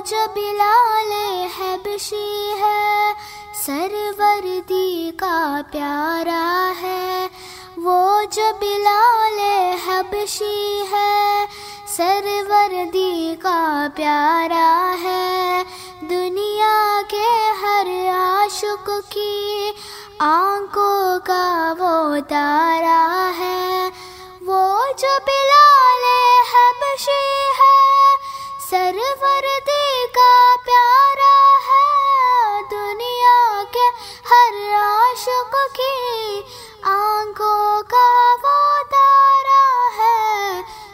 जो बिलाले हबशी है, सरवर्दी का प्यारा है। वो जो बिलाले हबशी है, सरवर्दी का प्यारा है। दुनिया के हर आशिक की आंखों का वो तारा